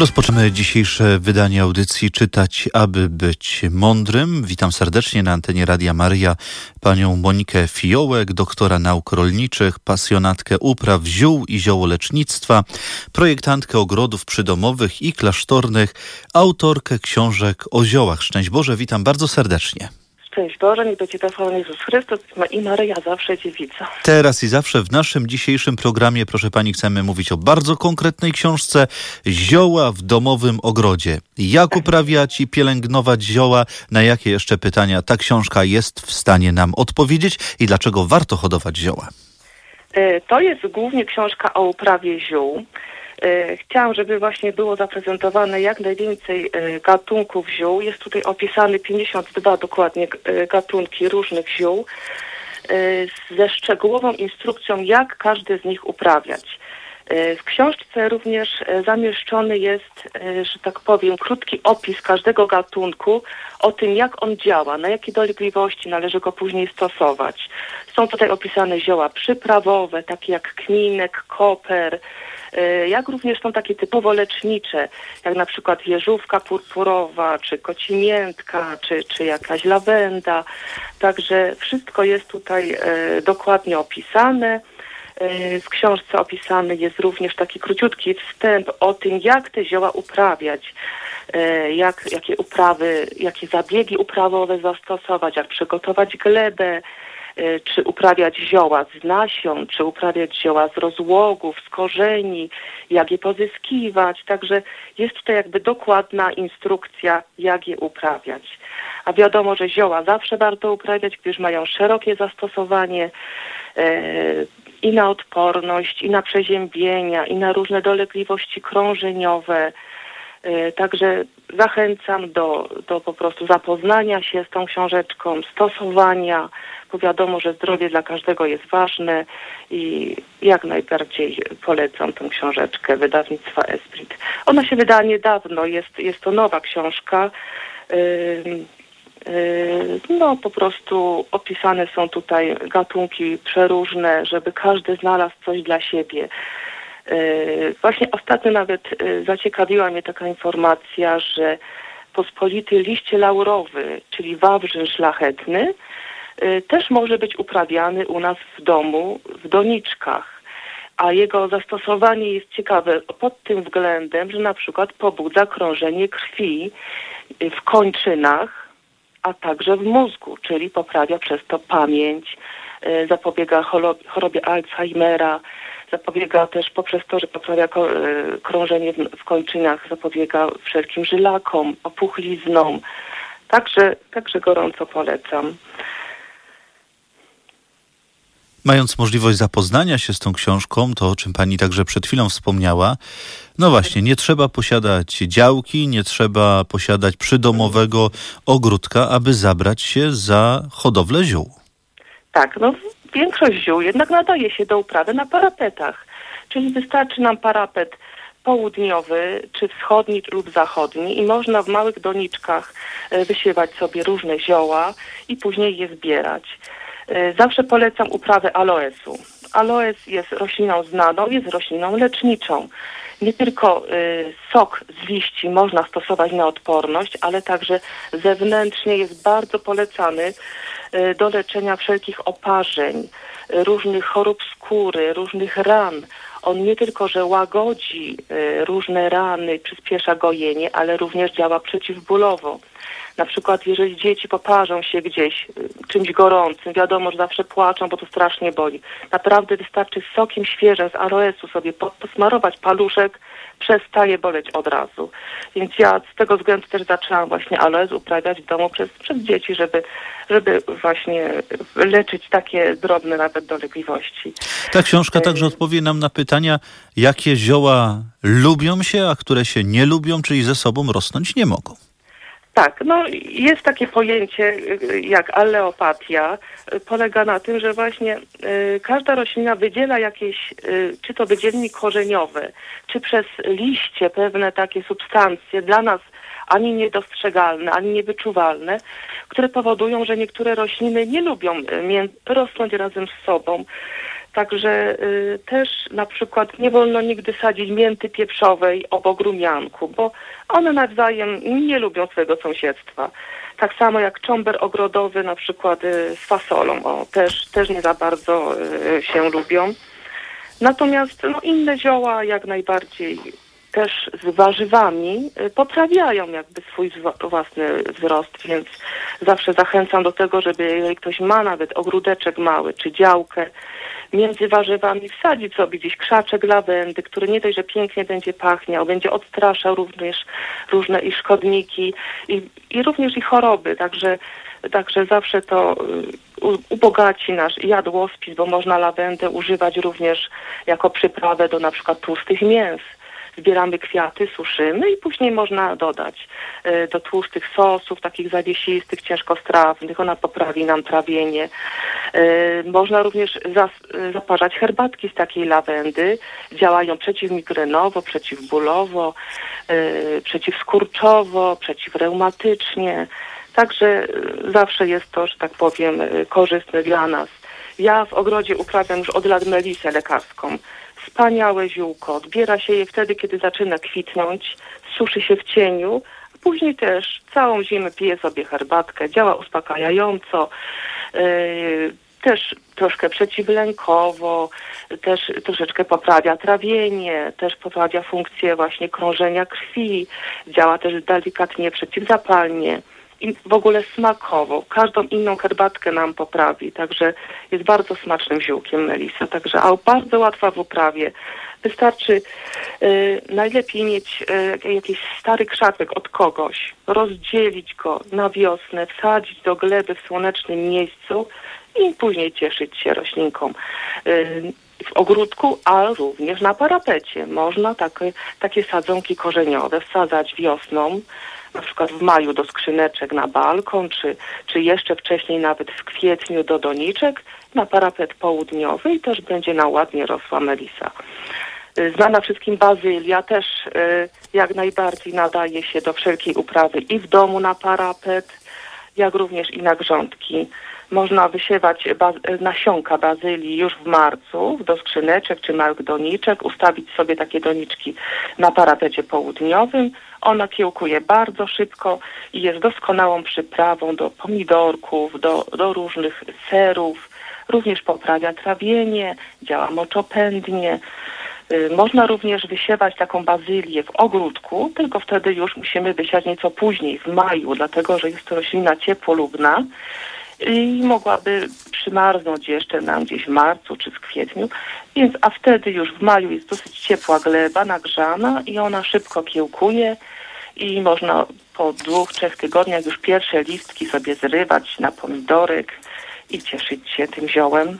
Rozpoczynamy dzisiejsze wydanie audycji Czytać, aby być mądrym. Witam serdecznie na antenie Radia Maryja panią Monikę Fiołek, doktora nauk rolniczych, pasjonatkę upraw ziół i ziołolecznictwa, projektantkę ogrodów przydomowych i klasztornych, autorkę książek o ziołach. Szczęść Boże, witam bardzo serdecznie. Szczęść Boże, niech będzie chwalony Jezus Chrystus i Maryja zawsze dziewica. Teraz i zawsze w naszym dzisiejszym programie, proszę pani, chcemy mówić o bardzo konkretnej książce Zioła w domowym ogrodzie. Jak uprawiać i pielęgnować zioła? Na jakie jeszcze pytania ta książka jest w stanie nam odpowiedzieć i dlaczego warto hodować zioła? To jest głównie książka o uprawie ziół. Chciałam, żeby właśnie było zaprezentowane jak najwięcej gatunków ziół. Jest tutaj opisane 52 dokładnie gatunki różnych ziół ze szczegółową instrukcją, jak każdy z nich uprawiać. W książce również zamieszczony jest, że tak powiem, krótki opis każdego gatunku o tym, jak on działa, na jakie dolegliwości należy go później stosować. Są tutaj opisane zioła przyprawowe, takie jak kminek, koper, jak również są takie typowo lecznicze, jak na przykład jeżówka purpurowa, czy kocimiętka, czy jakaś lawenda. Także wszystko jest tutaj dokładnie opisane. W książce opisany jest również taki króciutki wstęp o tym, jak te zioła uprawiać, jakie uprawy, jakie zabiegi uprawowe zastosować, jak przygotować glebę, czy uprawiać zioła z nasion, czy uprawiać zioła z rozłogów, z korzeni, jak je pozyskiwać. Także jest tutaj jakby dokładna instrukcja, jak je uprawiać. A wiadomo, że zioła zawsze warto uprawiać, gdyż mają szerokie zastosowanie i na odporność, i na przeziębienia, i na różne dolegliwości krążeniowe. Także zachęcam do po prostu zapoznania się z tą książeczką, stosowania, bo wiadomo, że zdrowie dla każdego jest ważne i jak najbardziej polecam tę książeczkę wydawnictwa Esprit. Ona się wydała niedawno, jest to nowa książka. No po prostu opisane są tutaj gatunki przeróżne, żeby każdy znalazł coś dla siebie. Właśnie ostatnio nawet zaciekawiła mnie taka informacja, że pospolity liście laurowy, czyli wawrzyn szlachetny, też może być uprawiany u nas w domu, w doniczkach. A jego zastosowanie jest ciekawe pod tym względem, że na przykład pobudza krążenie krwi w kończynach, a także w mózgu, czyli poprawia przez to pamięć, zapobiega chorobie Alzheimera, zapobiega też poprzez to, że poprawia krążenie w kończynach, zapobiega wszelkim żylakom, opuchliznom. Także gorąco polecam. Mając możliwość zapoznania się z tą książką, to o czym pani także przed chwilą wspomniała, no właśnie, nie trzeba posiadać działki, nie trzeba posiadać przydomowego ogródka, aby zabrać się za hodowlę ziół. Tak, no większość ziół jednak nadaje się do uprawy na parapetach, czyli wystarczy nam parapet południowy, czy wschodni lub zachodni i można w małych doniczkach wysiewać sobie różne zioła i później je zbierać. Zawsze polecam uprawę aloesu. Aloes jest rośliną znaną, jest rośliną leczniczą. Nie tylko sok z liści można stosować na odporność, ale także zewnętrznie jest bardzo polecany do leczenia wszelkich oparzeń, różnych chorób skóry, różnych ran. On nie tylko, że łagodzi różne rany, przyspiesza gojenie, ale również działa przeciwbólowo. Na przykład jeżeli dzieci poparzą się gdzieś czymś gorącym, wiadomo, że zawsze płaczą, bo to strasznie boli. Naprawdę wystarczy z sokiem świeżym, z aloesu sobie posmarować paluszek, przestaje boleć od razu. Więc ja z tego względu też zaczęłam właśnie aloes uprawiać w domu przez dzieci, żeby właśnie leczyć takie drobne nawet dolegliwości. Ta książka także odpowie nam na pytania, jakie zioła lubią się, a które się nie lubią, czyli ze sobą rosnąć nie mogą. Tak, no jest takie pojęcie jak alleopatia. Polega na tym, że właśnie każda roślina wydziela jakieś, czy to wydzielnik korzeniowy, czy przez liście pewne takie substancje dla nas ani niedostrzegalne, ani niewyczuwalne, które powodują, że niektóre rośliny nie lubią rosnąć razem z sobą. Także też na przykład nie wolno nigdy sadzić mięty pieprzowej obok rumianku, bo one nawzajem nie lubią swojego sąsiedztwa. Tak samo jak cząber ogrodowy na przykład z fasolą, też nie za bardzo się lubią. Natomiast inne zioła jak najbardziej też z warzywami poprawiają jakby swój własny wzrost, więc zawsze zachęcam do tego, żeby jeżeli ktoś ma nawet ogródeczek mały czy działkę, między warzywami wsadzić sobie gdzieś krzaczek lawendy, który nie dość, że pięknie będzie pachniał, będzie odstraszał również różne i szkodniki i również i choroby, także zawsze to ubogaci nasz jadłospis, bo można lawendę używać również jako przyprawę do na przykład tłustych mięs. Zbieramy kwiaty, suszymy i później można dodać do tłustych sosów, takich zawiesistych, ciężkostrawnych. Ona poprawi nam trawienie. Można również zaparzać herbatki z takiej lawendy. Działają przeciwmigrenowo, przeciwbólowo, przeciwskurczowo, przeciwreumatycznie. Także zawsze jest to, że tak powiem, korzystne dla nas. Ja w ogrodzie uprawiam już od lat melisę lekarską. Wspaniałe ziółko. Odbiera się je wtedy, kiedy zaczyna kwitnąć, suszy się w cieniu, a później też całą zimę pije sobie herbatkę. Działa uspokajająco, też troszkę przeciwlękowo, też troszeczkę poprawia trawienie, też poprawia funkcję właśnie krążenia krwi, działa też delikatnie przeciwzapalnie. I w ogóle smakowo. Każdą inną herbatkę nam poprawi. Także jest bardzo smacznym ziółkiem melisa. Także bardzo łatwa w uprawie. Wystarczy najlepiej mieć jakiś stary krzaczek od kogoś, rozdzielić go na wiosnę, wsadzić do gleby w słonecznym miejscu i później cieszyć się roślinką w ogródku, a również na parapecie. Można takie sadzonki korzeniowe wsadzać wiosną, na przykład w maju do skrzyneczek na balkon, czy jeszcze wcześniej nawet w kwietniu do doniczek na parapet południowy i też będzie nam ładnie rosła melisa. Znana wszystkim bazylia też jak najbardziej nadaje się do wszelkiej uprawy i w domu na parapet, jak również i na grządki. Można wysiewać nasionka bazylii już w marcu do skrzyneczek czy małych doniczek, ustawić sobie takie doniczki na parapecie południowym. Ona kiełkuje bardzo szybko i jest doskonałą przyprawą do pomidorków, do różnych serów. Również poprawia trawienie, działa moczopędnie. Można również wysiewać taką bazylię w ogródku, tylko wtedy już musimy wysiać nieco później, w maju, dlatego że jest to roślina ciepłolubna i mogłaby przymarznąć jeszcze nam gdzieś w marcu czy w kwietniu, a wtedy już w maju jest dosyć ciepła gleba, nagrzana i ona szybko kiełkuje i można po 2-3 tygodniach już pierwsze listki sobie zrywać na pomidorek i cieszyć się tym ziołem.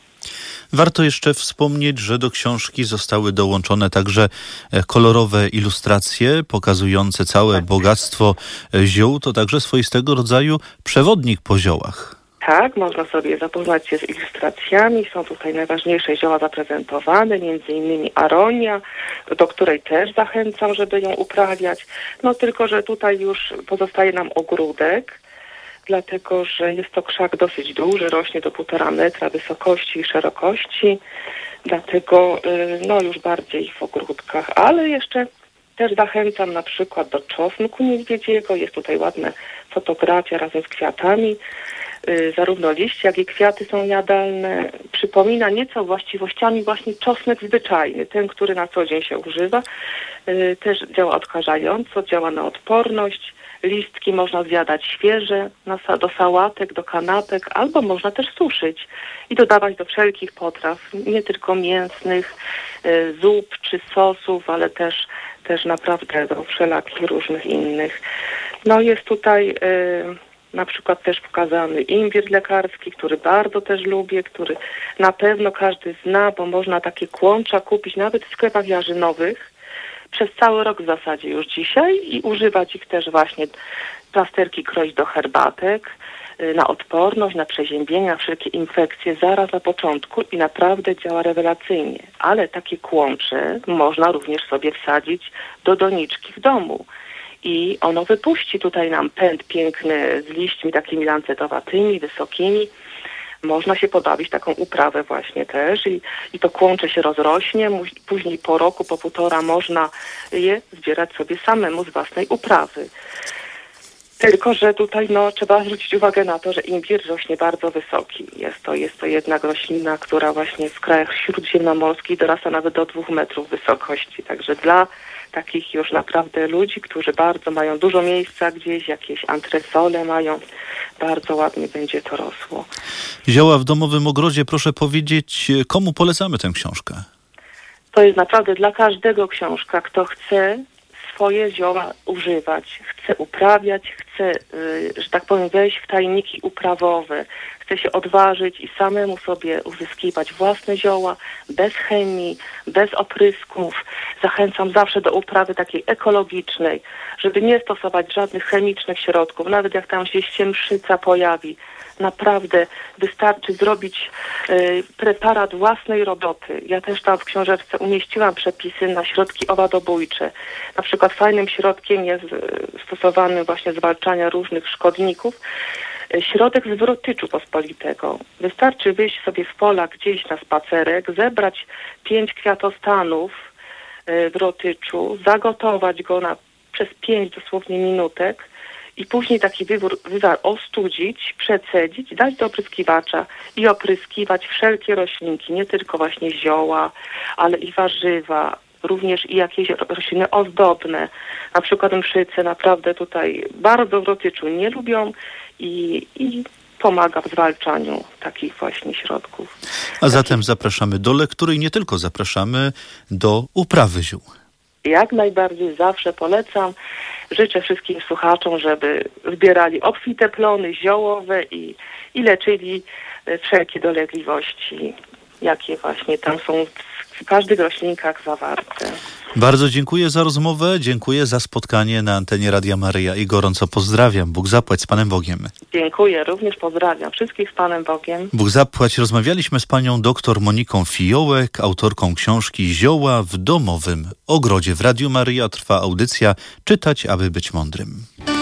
Warto jeszcze wspomnieć, że do książki zostały dołączone także kolorowe ilustracje pokazujące całe bogactwo ziół. To także swoistego rodzaju przewodnik po ziołach. Tak, można sobie zapoznać się z ilustracjami. Są tutaj najważniejsze zioła zaprezentowane, między innymi aronia, do której też zachęcam, żeby ją uprawiać. No tylko, że tutaj już pozostaje nam ogródek, dlatego że jest to krzak dosyć duży, rośnie do 1,5 metra wysokości i szerokości, dlatego już bardziej w ogródkach, ale jeszcze też zachęcam na przykład do czosnku niedźwiedziego, jest tutaj ładna fotografia razem z kwiatami, zarówno liście, jak i kwiaty są jadalne. Przypomina nieco właściwościami właśnie czosnek zwyczajny, ten, który na co dzień się używa, też działa odkażająco, działa na odporność. Listki można zjadać świeże do sałatek, do kanapek, albo można też suszyć i dodawać do wszelkich potraw, nie tylko mięsnych, zup czy sosów, ale też naprawdę do wszelakich różnych innych. No jest tutaj na przykład też pokazany imbir lekarski, który bardzo też lubię, który na pewno każdy zna, bo można takie kłącza kupić nawet w sklepach jarzynowych przez cały rok w zasadzie już dzisiaj i używać ich też właśnie plasterki kroić do herbatek, na odporność, na przeziębienia, na wszelkie infekcje zaraz na początku i naprawdę działa rewelacyjnie. Ale takie kłącze można również sobie wsadzić do doniczki w domu. I ono wypuści tutaj nam pęd piękny z liśćmi takimi lancetowatymi, wysokimi. można się pobawić taką uprawę właśnie też i to kłącze się rozrośnie. Później po roku, po półtora można je zbierać sobie samemu z własnej uprawy. Tylko że tutaj trzeba zwrócić uwagę na to, że imbir rośnie bardzo wysoki. Jest to jednak roślina, która właśnie w krajach śródziemnomorskich dorasta nawet do 2 metrów wysokości. Także dla takich już naprawdę ludzi, którzy bardzo mają dużo miejsca gdzieś, jakieś antresole mają, bardzo ładnie będzie to rosło. Zioła w domowym ogrodzie, proszę powiedzieć, komu polecamy tę książkę? To jest naprawdę dla każdego książka, kto chce swoje zioła używać, chce uprawiać, chce, że tak powiem, wejść w tajniki uprawowe, chce się odważyć i samemu sobie uzyskiwać własne zioła, bez chemii, bez oprysków. Zachęcam zawsze do uprawy takiej ekologicznej, żeby nie stosować żadnych chemicznych środków, nawet jak tam się ściemszyca pojawi. Naprawdę wystarczy zrobić preparat własnej roboty. Ja też tam w książeczce umieściłam przepisy na środki owadobójcze. Na przykład fajnym środkiem jest stosowany właśnie zwalczania różnych szkodników środek z wrotyczu pospolitego. Wystarczy wyjść sobie w pola gdzieś na spacerek, zebrać 5 kwiatostanów wrotyczu, zagotować go przez 5 dosłownie minutek i później taki wywar ostudzić, przecedzić, dać do opryskiwacza i opryskiwać wszelkie roślinki, nie tylko właśnie zioła, ale i warzywa, również i jakieś rośliny ozdobne. Na przykład mszyce naprawdę tutaj bardzo wrotyczu nie lubią i pomaga w zwalczaniu takich właśnie środków. A zatem zapraszamy do lektury i nie tylko, zapraszamy do uprawy ziół. Jak najbardziej zawsze polecam. Życzę wszystkim słuchaczom, żeby zbierali obfite plony ziołowe i leczyli wszelkie dolegliwości, jakie właśnie tam są w każdych roślinkach zawarte. Bardzo dziękuję za rozmowę, dziękuję za spotkanie na antenie Radia Maryja i gorąco pozdrawiam. Bóg zapłać, z Panem Bogiem. Dziękuję, również pozdrawiam wszystkich z Panem Bogiem. Bóg zapłać. Rozmawialiśmy z panią dr Moniką Fiołek, autorką książki Zioła w domowym ogrodzie. W Radiu Maryja trwa audycja Czytać, aby być mądrym.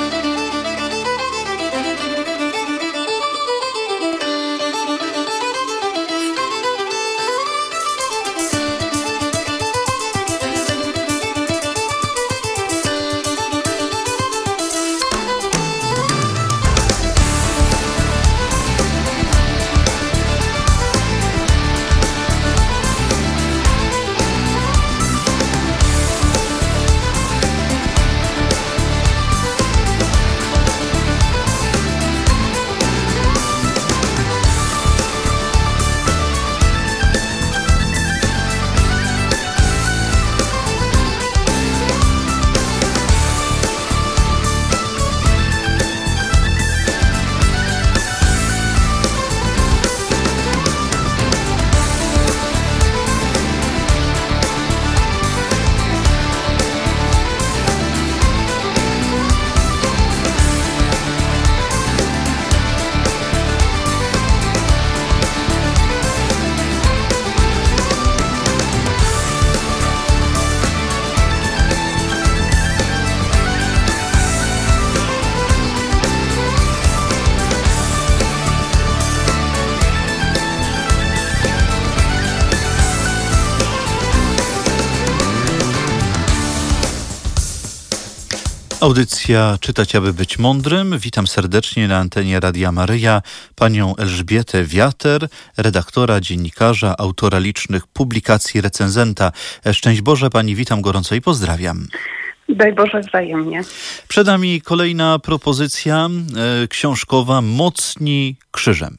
Audycja Czytać, aby być mądrym. Witam serdecznie na antenie Radia Maryja panią Elżbietę Wiater, redaktora, dziennikarza, autora licznych publikacji, recenzenta. Szczęść Boże pani, witam gorąco i pozdrawiam. Daj Boże wzajemnie. Przed nami kolejna propozycja książkowa Mocni krzyżem.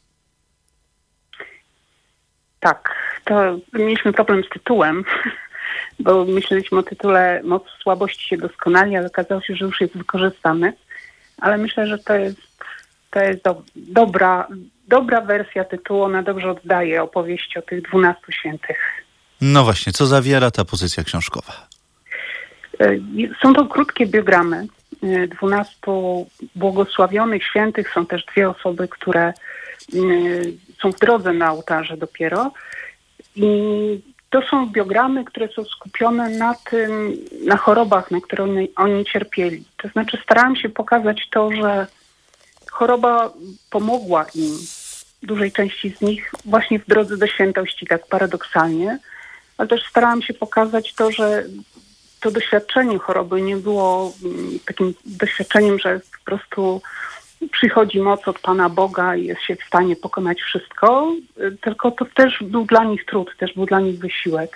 Tak, to mieliśmy problem z tytułem, bo myśleliśmy o tytule Moc słabości się doskonali, ale okazało się, że już jest wykorzystany. Ale myślę, że to jest dobra wersja tytułu. Ona dobrze oddaje opowieści o tych 12 świętych. No właśnie, co zawiera ta pozycja książkowa? Są to krótkie biogramy 12 błogosławionych świętych. Są też 2 osoby, które są w drodze na ołtarze dopiero. I to są biogramy, które są skupione na chorobach, na które oni cierpieli. To znaczy starałam się pokazać to, że choroba pomogła im dużej części z nich właśnie w drodze do świętości, tak paradoksalnie, ale też starałam się pokazać to, że to doświadczenie choroby nie było takim doświadczeniem, że po prostu przychodzi moc od Pana Boga i jest się w stanie pokonać wszystko, tylko to też był dla nich trud, też był dla nich wysiłek.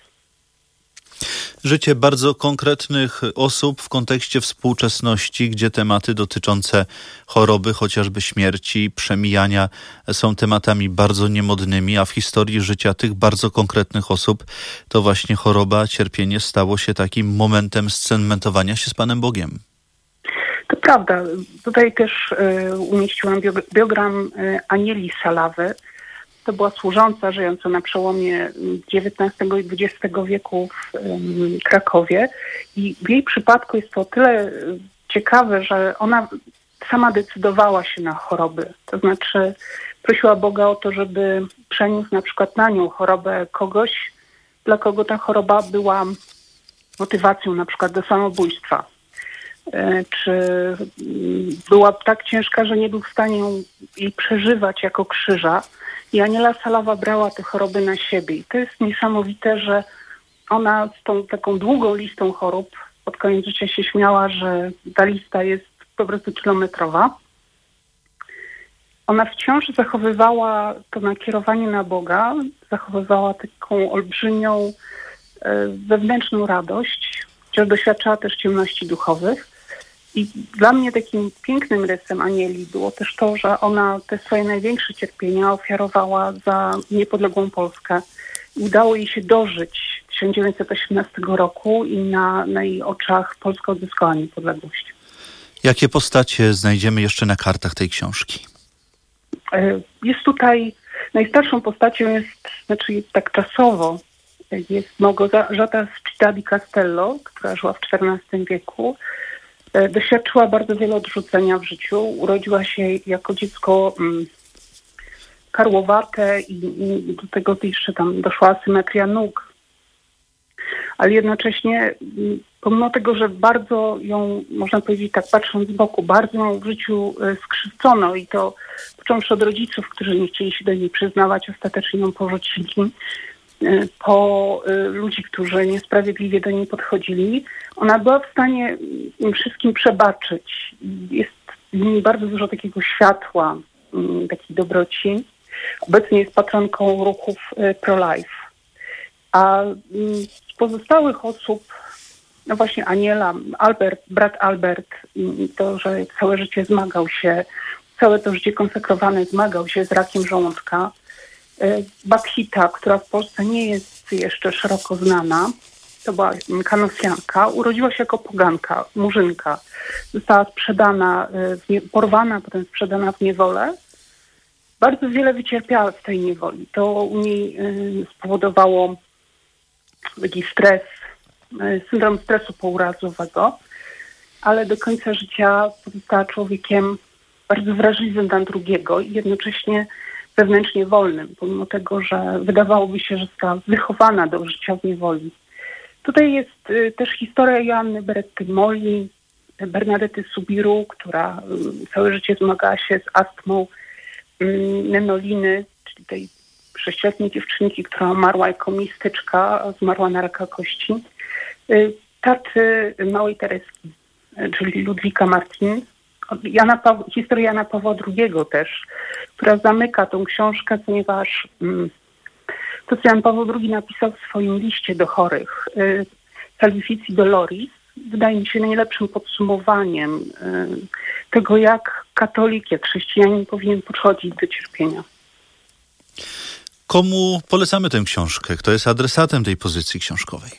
Życie bardzo konkretnych osób w kontekście współczesności, gdzie tematy dotyczące choroby, chociażby śmierci, przemijania są tematami bardzo niemodnymi, a w historii życia tych bardzo konkretnych osób to właśnie choroba, cierpienie stało się takim momentem scementowania się z Panem Bogiem. To prawda. Tutaj też umieściłam biogram Anieli Salawy. To była służąca żyjąca na przełomie XIX i XX wieku w Krakowie. I w jej przypadku jest to o tyle ciekawe, że ona sama decydowała się na choroby. To znaczy prosiła Boga o to, żeby przeniósł na przykład na nią chorobę kogoś, dla kogo ta choroba była motywacją na przykład do samobójstwa. Czy była tak ciężka, że nie był w stanie jej przeżywać jako krzyża. I Aniela Salawa brała te choroby na siebie. I to jest niesamowite, że ona z tą taką długą listą chorób pod koniec życia się śmiała, że ta lista jest po prostu kilometrowa. Ona wciąż zachowywała to nakierowanie na Boga, zachowywała taką olbrzymią wewnętrzną radość, chociaż doświadczała też ciemności duchowych. I dla mnie takim pięknym rysem Anieli było też to, że ona te swoje największe cierpienia ofiarowała za niepodległą Polskę. Udało jej się dożyć 1918 roku i na jej oczach Polska odzyskała niepodległość. Jakie postacie znajdziemy jeszcze na kartach tej książki? Jest tutaj, najstarszą postacią jest, znaczy tak czasowo, jest Małgorzata z Città di Castello, która żyła w XIV wieku. Doświadczyła bardzo wiele odrzucenia w życiu. Urodziła się jako dziecko karłowate i do tego jeszcze tam doszła asymetria nóg. Ale jednocześnie, pomimo tego, że bardzo ją, można powiedzieć tak patrząc z boku, bardzo ją w życiu skrzywdzono i to począwszy od rodziców, którzy nie chcieli się do niej przyznawać, ostatecznie ją porzucili, po ludzi, którzy niesprawiedliwie do niej podchodzili, ona była w stanie im wszystkim przebaczyć. Jest w niej bardzo dużo takiego światła, takiej dobroci. Obecnie jest patronką ruchów pro-life. A z pozostałych osób, no właśnie Aniela, brat Albert, to, że całe życie zmagał się, całe to życie konsekrowane zmagał się z rakiem żołądka. Bakhita, która w Polsce nie jest jeszcze szeroko znana, to była kanosjanka, urodziła się jako poganka, murzynka. Została sprzedana, porwana, potem sprzedana w niewolę. Bardzo wiele wycierpiała z tej niewoli. To u niej spowodowało taki stres, syndrom stresu pourazowego, ale do końca życia pozostała człowiekiem bardzo wrażliwym na drugiego i jednocześnie wewnętrznie wolnym, pomimo tego, że wydawałoby się, że została wychowana do życia w niewoli. Tutaj jest też historia Joanny Beretty Molli, Bernadety Subiru, która całe życie zmagała się z astmą, Nenoliny, czyli tej 6-letniej dziewczynki, która umarła jako mistyczka, zmarła na raka kości. Taty małej Tereski, czyli Ludwika Martin. Historia Jana Pawła II też, która zamyka tą książkę, ponieważ to, co Jan Paweł II napisał w swoim liście do chorych, Salvifici Doloris, wydaje mi się najlepszym podsumowaniem tego, jak katolik, jak chrześcijanin powinien podchodzić do cierpienia. Komu polecamy tę książkę? Kto jest adresatem tej pozycji książkowej?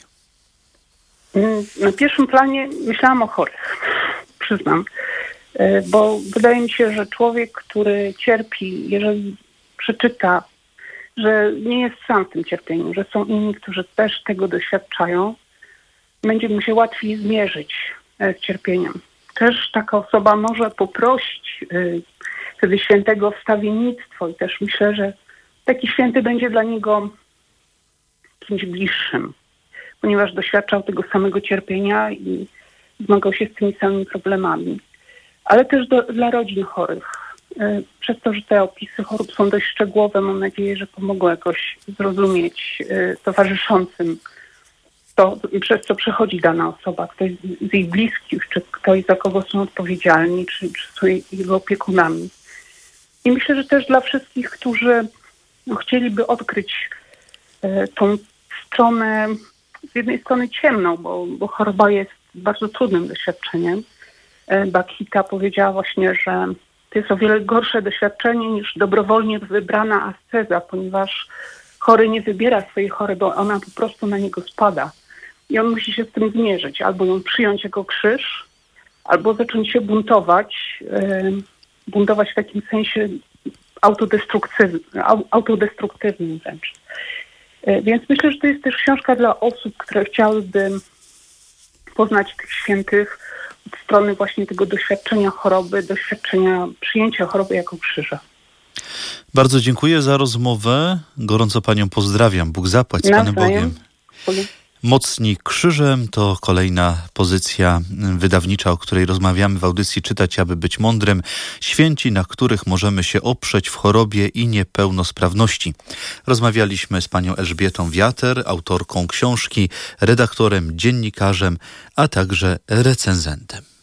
Na pierwszym planie myślałam o chorych, przyznam. Bo wydaje mi się, że człowiek, który cierpi, jeżeli przeczyta, że nie jest sam w tym cierpieniu, że są inni, którzy też tego doświadczają, będzie mu się łatwiej zmierzyć z cierpieniem. Też taka osoba może poprosić wtedy świętego o wstawiennictwo i też myślę, że taki święty będzie dla niego kimś bliższym, ponieważ doświadczał tego samego cierpienia i zmagał się z tymi samymi problemami. Ale też dla rodzin chorych. Przez to, że te opisy chorób są dość szczegółowe, mam nadzieję, że pomogą jakoś zrozumieć towarzyszącym to, przez co przechodzi dana osoba, ktoś z ich bliskich, czy ktoś, za kogo są odpowiedzialni, czy są jego opiekunami. I myślę, że też dla wszystkich, którzy chcieliby odkryć tą stronę, z jednej strony ciemną, bo choroba jest bardzo trudnym doświadczeniem. Bakita powiedziała właśnie, że to jest o wiele gorsze doświadczenie niż dobrowolnie wybrana asceza, ponieważ chory nie wybiera swojej choroby, ona po prostu na niego spada. I on musi się z tym zmierzyć. Albo ją przyjąć jako krzyż, albo zacząć się buntować. Buntować w takim sensie autodestruktywnym wręcz. Więc myślę, że to jest też książka dla osób, które chciałyby poznać tych świętych od strony właśnie tego doświadczenia choroby, doświadczenia przyjęcia choroby jako krzyża. Bardzo dziękuję za rozmowę. Gorąco panią pozdrawiam. Bóg zapłać z Panem Bogiem. Mocni krzyżem to kolejna pozycja wydawnicza, o której rozmawiamy w audycji Czytać, aby być mądrym. Święci, na których możemy się oprzeć w chorobie i niepełnosprawności. Rozmawialiśmy z panią Elżbietą Wiater, autorką książki, redaktorem, dziennikarzem, a także recenzentem.